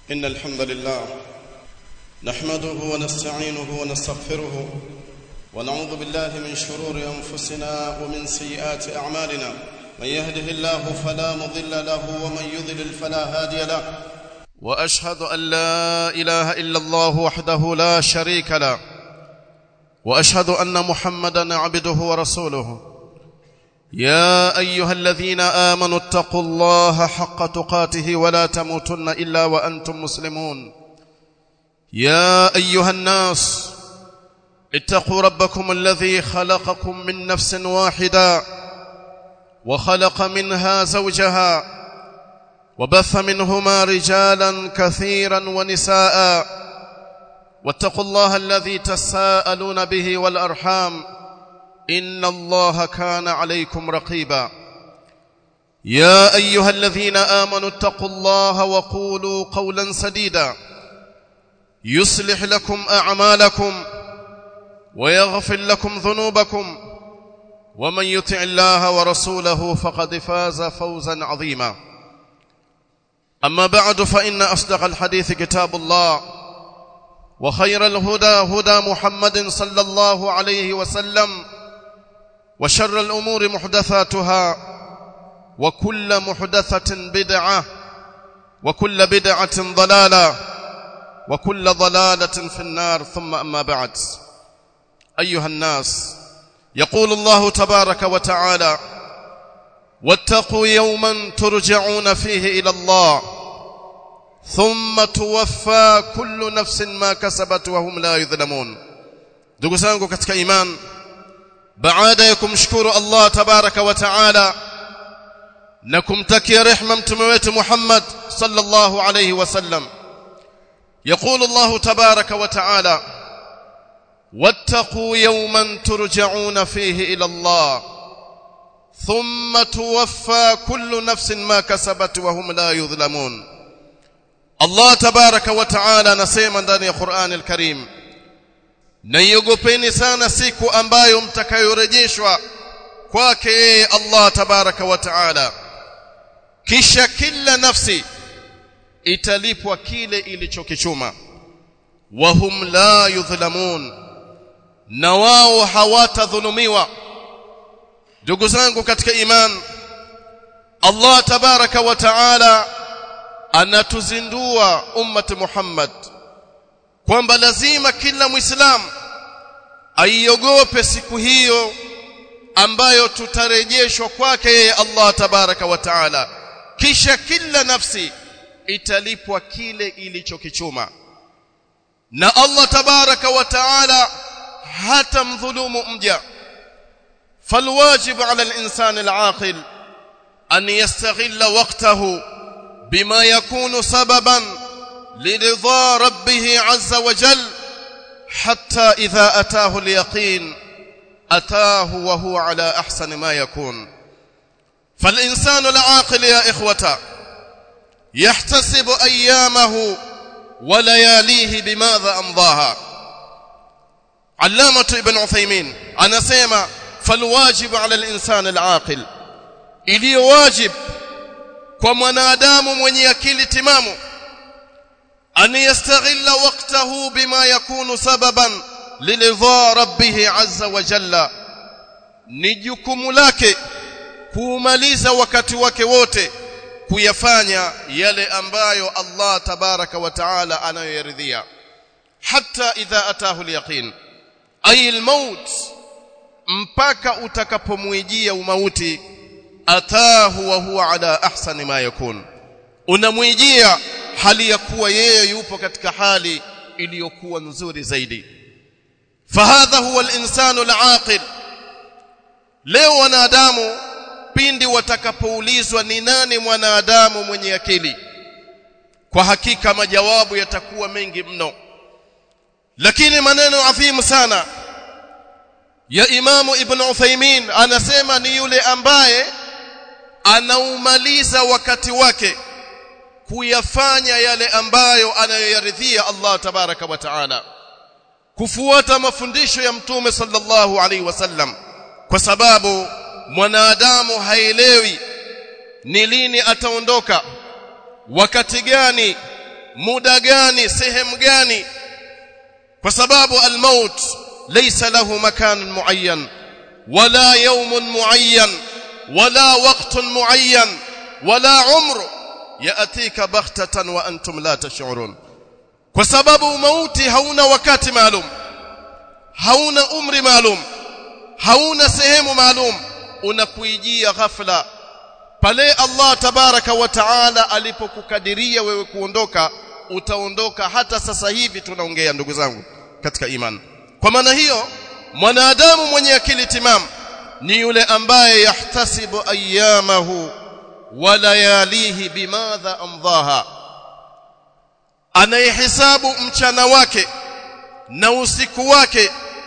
إن الحمد لله نحمده ونستعينه ونستغفره ونعوذ بالله من شرور أنفسنا ومن سيئات أعمالنا. من يهده الله فلا مضل له ومن يضلل فلا هادي له. وأشهد أن لا إله إلا الله وحده لا شريك له، وأشهد أن محمدا عبده ورسوله. يا أيها الذين آمنوا اتقوا الله حق تقاته ولا تموتن إلا وأنتم مسلمون. يا أيها الناس اتقوا ربكم الذي خلقكم من نفس واحدة وخلق منها زوجها وبث منهما رجالا كثيرا ونساء، واتقوا الله الذي تساءلون به والأرحام إن الله كان عليكم رقيبا. يا أيها الذين آمنوا اتقوا الله وقولوا قولا سديدا يصلح لكم أعمالكم ويغفر لكم ذنوبكم، ومن يطع الله ورسوله فقد فاز فوزا عظيما. أما بعد، فإن أصدق الحديث كتاب الله، وخير الهدى هدى محمد صلى الله عليه وسلم، وشر الأمور محدثاتها، وكل محدثة بدعة، وكل بدعة ضلالة، وكل ضلالة في النار. ثم أما بعد، أيها الناس، يقول الله تبارك وتعالى: واتقوا يوما ترجعون فيه إلى الله ثم توفى كل نفس ما كسبت وهم لا يظلمون. ndugu zangu katika iman, baada ya kumshukuru Allah tabaraka wa taala na kumtakia rehema mtume wetu Muhammad sallallahu alayhi wasallam, يقول الله تبارك وتعالى: واتقوا يوما ترجعون فيه إلى الله ثم توفى كل نفس ما كسبت وهم لا يظلمون. Allah tabaraka wa taala anasema ndani ya Qur'an al-Karim, na iogopeni sana siku ambayo mtakayorejeshwa kwake yeye Allah tabaraka wa taala, kisha kila nafsi italipwa kile ilichokichuma. Wahum la yudhlamun, na wao hawatadhulumiwa. Ndugu zangu katika iman, Allah tabaraka wa taala anatuzindua ummati Muhammad kwamba lazima kila Muislamu aiogope siku hiyo ambayo tutarejeshwa kwake yeye Allah tabaraka wa taala, kisha kila nafsi italipwa kile ilichokichuma. Na Allah tabaraka wa taala hata mdhulumu mja. فالواجب على الإنسان العاقل أن يستغل وقته بما يكون سببا لرضا ربه عز وجل، حتى إذا أتاه اليقين أتاه وهو على أحسن ما يكون. فالإنسان العاقل يا إخوة يحتسب أيامه ولياليه بماذا أمضاها. علامة ابن عثيمين أنا سيما: فالواجب على الإنسان العاقل، إلي واجب kwa mwanadamu mwenye akili timamu, an yastaghilla waqtahu bima yakunu sababan liridha rabbih azza wa jalla. Ni jukumu lake kuumaliza wakati wake wote kuyafanya yale ambayo Allah tabaraka wa taala anayoyaridhia, hatta idha atahu al-yaqin ay al-maut, mpaka utakapomwijia umauti, atahu wa huwa ala ahsani ma yakun, unamwijia hali ya kuwa yeye yupo katika hali iliyokuwa nzuri zaidi. Fahadha huwa al-insanu al-aqil. Leo wanadamu pindi watakapoulizwa ni nani mwanadamu mwenye akili, kwa hakika majawabu yatakuwa mengi mno, lakini maneno adhimu sana ya Imamu Ibn Uthaymin anasema ni yule ambaye anaumaliza wakati wake kuyafanya yale ambayo anayoyaridhia Allah tabaraka wa taala, kufuata mafundisho ya Mtume sallallahu alaihi wasallam, kwa sababu mwanadamu haelewi ni lini ataondoka, wakati gani muda gani, sehemu gani, kwa sababu al-maut laysa lahu makan muayyan wala yawm muayyan wala waqt muayyan wala umr yaatika baghtatan wa antum la tash'urun. Kwa sababu mauti hauna wakati maalum, hauna umri maalum, hauna sehemu maalum, unakuijia ghafla. Pale Allah tabaraka wa taala alipokukadiria wewe kuondoka, utaondoka. Hata sasa hivi tunaongea ndugu zangu katika imani. Kwa maana hiyo mwanadamu mwenye akili timamu ni yule ambaye yahtasibu ayyamahu wa layalihi bimadha amdhaha, anayehesabu mchana wake na usiku wake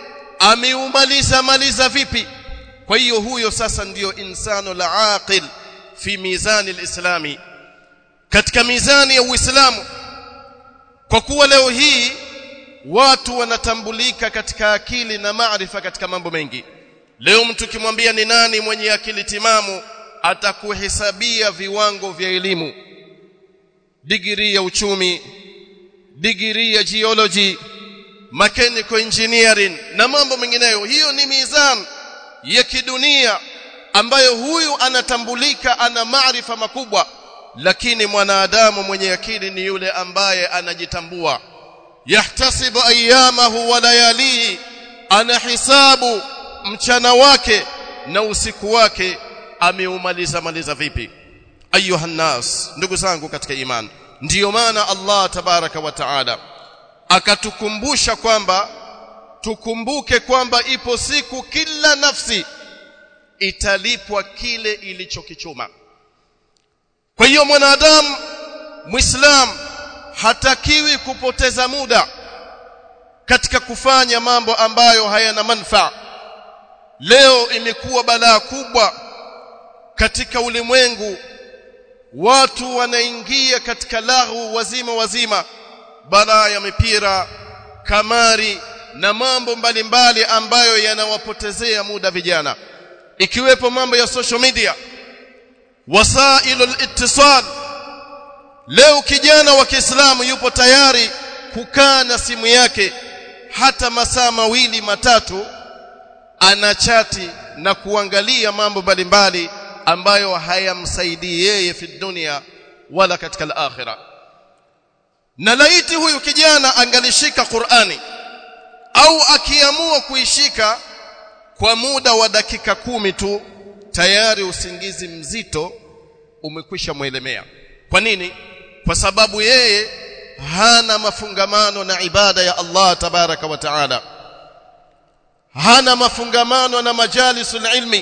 ameumaliza vipi. Kwa hiyo huyo sasa ndiyo insano la aqil fi mizani alislami, katika mizani ya Uislamu. Kwa kuwa leo hii watu wanatambulika katika akili na maarifa katika mambo mengi. Leo mtu kimwambia ni nani mwenye akili timamu, atakuhesabia viwango vya elimu, degree ya uchumi, degree ya geology, mechanical engineering na mambo mengineyo. Hiyo ni mizani ya kidunia ambayo huyu anatambulika, ana maarifa makubwa. Lakini mwanadamu mwenye akili ni yule ambaye anajitambua, yahtasibu ayyamahu wa layalihi, anahisabu mchana wake na usiku wake ameumaliza vipi. Ayuha nas, ndugu zangu katika imani, ndiyo maana Allah tabaraka wa taala akatukumbusha kwamba tukumbuke kwamba ipo siku kila nafsi italipwa kile ilichokichuma. Kwa hiyo mwanadamu Muislam hatakiwi kupoteza muda katika kufanya mambo ambayo hayana manufaa. Leo imekuwa balaa kubwa katika ulimwengu, watu wanaingia katika lahu wazima, balaa ya mipira, kamari na mambo mbalimbali ambayo yanawapotezea muda vijana, ikiwepo mambo ya social media, wasailul ittisal. Leo kijana wa Kiislamu yupo tayari kukaa na simu yake hata masaa 2-3, anachati na kuangalia mambo mbalimbali ambayo hayamsaidii yeye fi dunia wala katika al-akhirah. Na laiti huyu kijana angalishika Qur'ani au akiamua kuishika kwa muda wa dakika 10 tu, tayari usingizi mzito umekwisha muelemea. Kwa nini? Kwa sababu yeye hana mafungamano na ibada ya Allah tabaraka wa taala, hana mafungamano na majalisul ilmi,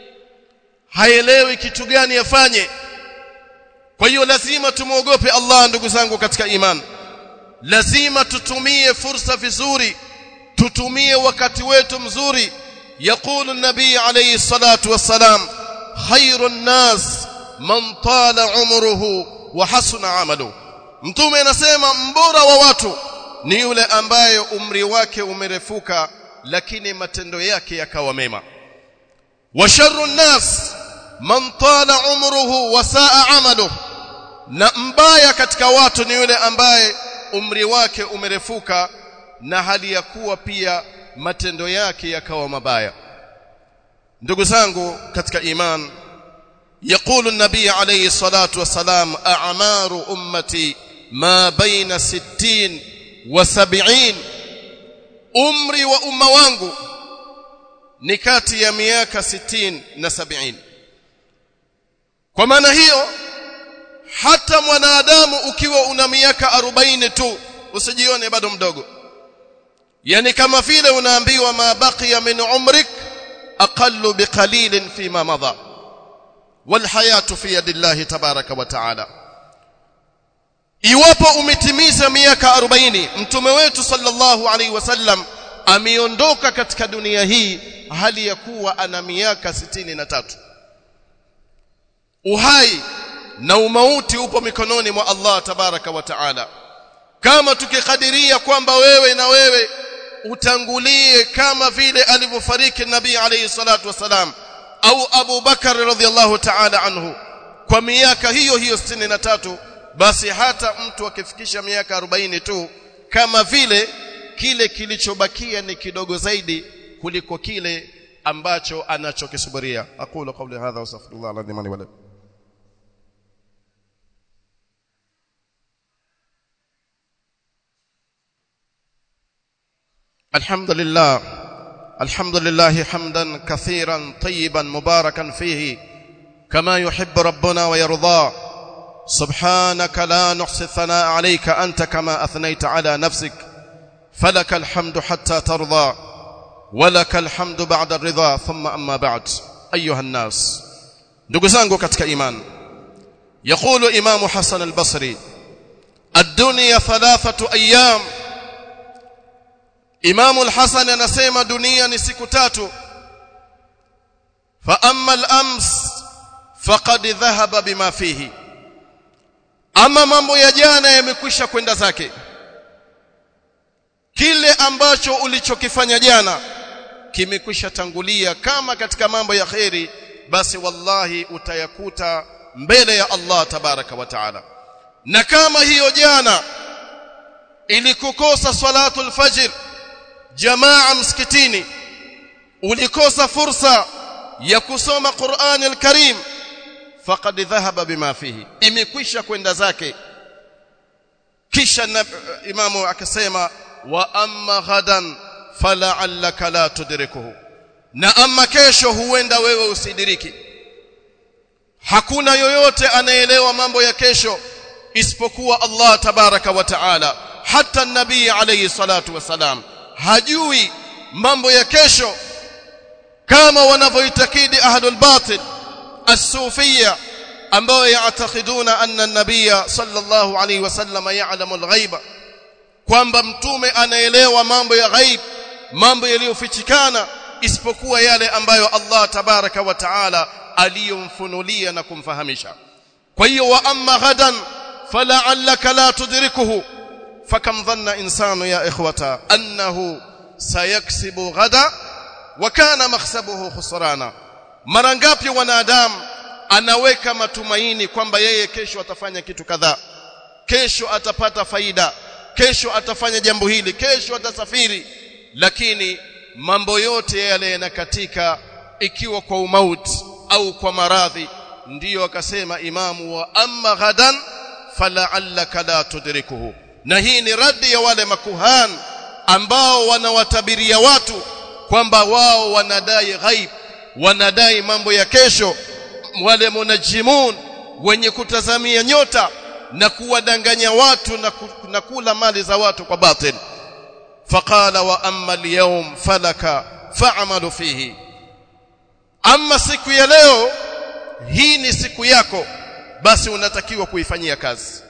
haelewi kitu gani afanye. Kwa hiyo lazima tumuogope Allah ndugu zangu katika imani. Lazima tutumie fursa vizuri, tutumie wakati wetu mzuri. Yaqulu an-nabii alayhi salatu wassalam, khairun nas man tala umruhu wa hasuna amaluhu. Mtume anasema mbora wa watu ni yule ambaye umri wake umerefuka lakini matendo yake yakawa mema. Wa sharrun nas man tala umruhu wa saa amaluhu, na mbaya katika watu ni yule ambaye umri wake umerefuka na hali ya kuwa pia matendo yake yakawa mabaya. Ndugu zangu katika iman, يقول النبي عليه الصلاة والسلام أعمار أمتي ما بين 60 و70. umri wa umma wangu ni kati ya miaka 60 na 70. Kwa maana hiyo hata mwanadamu ukiwa una miaka 40 tu usijione bado mdogo. Yani kama vile unaambiwa ma baqiya min umrik aqallu biqalilin fima madha wal hayatu fi yadillahi tabaraka wa taala. Iwapo umetimiza miaka 40, mtume wetu sallallahu alaihi wasallam ameondoka katika dunia hii hali ya kuwa ana miaka 63. Uhai na umauti upo mikononi mwa Allah tabaraka wa taala. Kama tukikadiria kwamba wewe na wewe utangulie kama vile alivyofariki nabii alayhi salatu wasalam au Abu Bakar radhiyallahu ta'ala anhu kwa miaka hiyo 63, basi hata mtu akifikisha miaka 40 tu, kama vile kile kilichobakia ni kidogo zaidi kuliko kile ambacho anachokisubiria. Aqulu qawli hadha wa astaghfirullah alazim li wa lakum. الحمد لله حمدا كثيرا طيبا مباركا فيه كما يحب ربنا ويرضى. سبحانك لا نحصي الثناء عليك أنت كما أثنيت على نفسك، فلك الحمد حتى ترضى ولك الحمد بعد الرضا. ثم أما بعد، أيها الناس، ndugu zangu katika iman, يقول إمام حسن البصري: الدنيا 3 أيام. Imamu al-Hasan anasema dunia ni siku 3. Fa amma al-ams faqad dhahaba bima fihi, ama mambo ya jana yamekwisha kwenda zake. Kile ambacho ulichokifanya jana kimekwisha tangulia. Kama katika mambo ya khairi, basi wallahi utayakuta mbele ya Allah tabaraka wa taala. Na kama hiyo jana ilikukosa salatul fajr jamaa msikitini, ulikosa fursa ya kusoma Qur'an al-Karim, faqad dhahaba bima fihi, imekwisha kwenda zake. Kisha imamu akasema: wa amma ghadan fala'allaka la tudrikuhu, na amma kesho huenda wewe usidiriki. Hakuna yoyote anaelewa mambo ya kesho isipokuwa Allah tabaraka wa taala. Hata nabii alayhi salatu wasalam hajui mambo ya kesho kama wanavyoitakidi ahlul batil as-sufiyya, ambao yaatakiduna anna an-nabiyya sallallahu alayhi wasallam ya'lamu al-ghaiba, kwamba mtume anaelewa mambo ya ghaib, mambo yaliyofichikana, isipokuwa yale ambayo Allah tabaraka wa taala aliyomfunulia na kumfahamisha. Kwa hiyo wa amma ghadan fala'allaka la tudrikuhu fakam dhanna insanu ya ikhwata annahu sayaksibu ghada wa kana makhsabuhu khusrana. Mara ngapi wanadamu anaweka matumaini kwamba yeye kesho atafanya kitu kadhaa, kesho atapata faida, kesho atafanya jambo hili, kesho atasafiri, lakini mambo yote yale yanakatika, ikiwa kwa umauti au kwa maradhi. Ndiyo akasema imamu: wa amma ghadan fala'allaka la tudrikuhu. Na hii ni radi ya wale makuhan ambao wanawatabiria watu kwamba wao wanadai ghaib, wanadai mambo ya kesho. Wale munajimun wenye kutazamia nyota na kuwadanganya watu na kula mali za watu kwa batil. Faqala: wa amma al-yawm falaka fa'malu fihi, amma siku ya leo hii ni siku yako, basi unatakiwa kuifanyia kazi.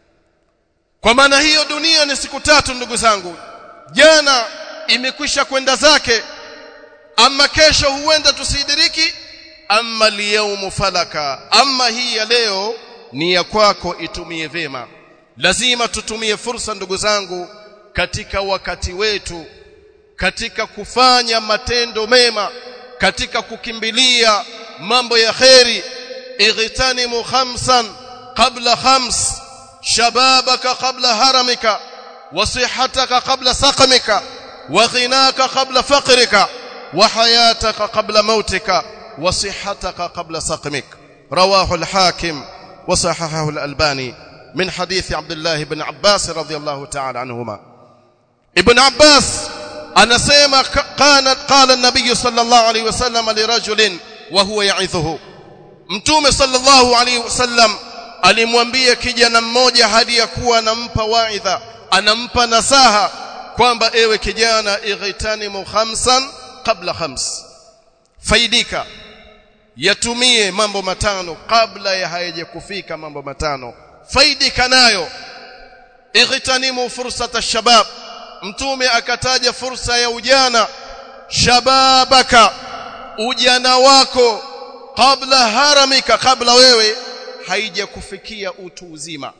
Kwa maana hiyo dunia ni siku 3 ndugu zangu. Jana imekwisha kwenda zake, ama kesho huenda tusidiriki. Amma al-yawm falaka, amma hii ya leo ni ya kwako, itumie vema. Lazima tutumie fursa ndugu zangu katika wakati wetu, katika kufanya matendo mema, katika kukimbilia mambo ya khairi. Ightanimu 5 qabla 5, shababaka qabla haramika, wa sihhataka qabla saqamika, wa ghinaka qabla faqrika, wa hayataka qabla mautika, wa sihhataka qabla saqamika. Rawahu al-Hakim wa sahahahu al-Albani min hadith Abdullah ibn Abbas radhiyallahu ta'ala anhuma. Ibn Abbas anasema qala an-nabiy sallallahu alayhi wasallam li rajulin wa huwa ya'idhuhu, mtume sallallahu alayhi wasallam alimwambia kijana mmoja hadi ya kuwa anampa waidha, anampa nasaha kwamba ewe kijana, ightanimu 5 qabla 5, faidika, yatumie mambo 5 kabla ya hayaje kufika mambo 5, faidika nayo. Ightanimu fursata shabab, mtume akataja fursa ya ujana. Shababaka, ujana wako, kabla haramika, kabla wewe haija kufikia utu uzima.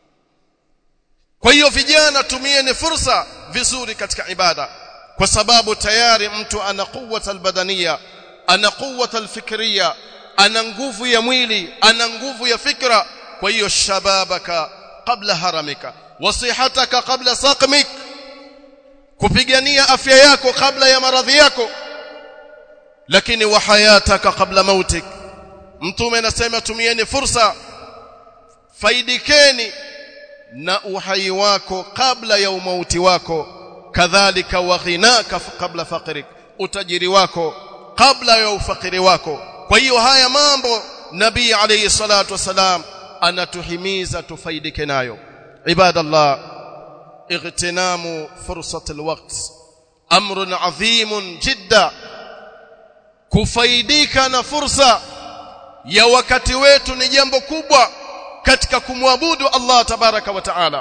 Kwa hiyo vijana, tumieni fursa vizuri katika ibada, kwa sababu tayari mtu ana quwwata albadaniya, ana quwwata alfikriya, ana nguvu ya mwili, ana nguvu ya fikra. Kwa hiyo shababaka qabla haramika wa sihataka qabla saqmik kupigania afya yako kabla ya maradhi yako lakini wa hayataka qabla mautik mtume anasema tumieni fursa faidikeni na uhai wako kabla ya umauti wako kadhalika wa ghinaka kabla faqrik utajiri wako kabla ya ufakiri wako kwa hiyo haya mambo nabii alayhi salatu wasalam anatuhimiza tufaidike nayo ibadallah ightinamu fursat alwaqt amrun adhim jidda kufaidika na fursa ya wakati wetu ni jambo kubwa katika kumwabudu Allah tabaraka wa taala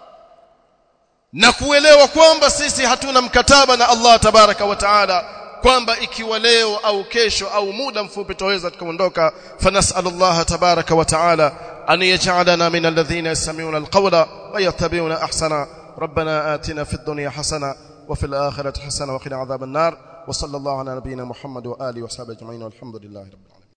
na kuelewa kwamba sisi hatuna mkataba na Allah tabaraka wa taala kwamba ikiwa leo au kesho au muda mfupi tutaweza tukaondoka fanasallallahu tabaraka wa taala an yaj'alana min alladhina yastami'una alqawla wa yattabi'una ahsana ربنا آتنا في الدنيا حسنة وفي الآخرة حسنة وقنا عذاب النار وصلى الله على نبينا محمد وآله وصحبه أجمعين والحمد لله رب العالمين